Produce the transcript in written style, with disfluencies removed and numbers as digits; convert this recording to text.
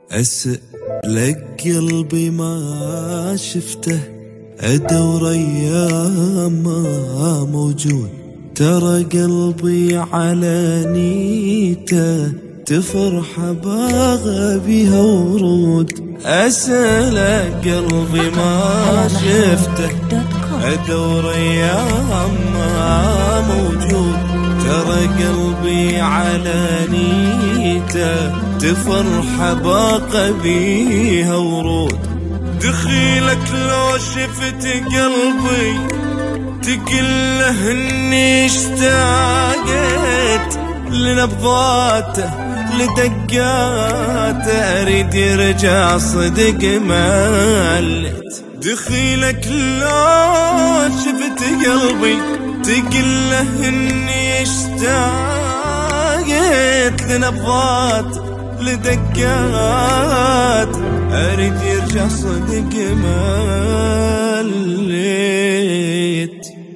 أسألك قلبي ما شفته، أدور أيام ما موجود، ترى قلبي على نيته، تفرح باغى بها ورود. أسألك قلبي ما شفته، أدور أيام ما موجود، ترى قلبي على نيته، تفرح باقى بيها ورود. دخيلك لو شفت قلبي تقله اني اشتاقت لنبضاته لدقاته، اريد يرجع صدق ملت. دخيلك لو شفت قلبي تقله اني اشتاقت لنبضاته لدقات، اريد يرجع صدق مليت.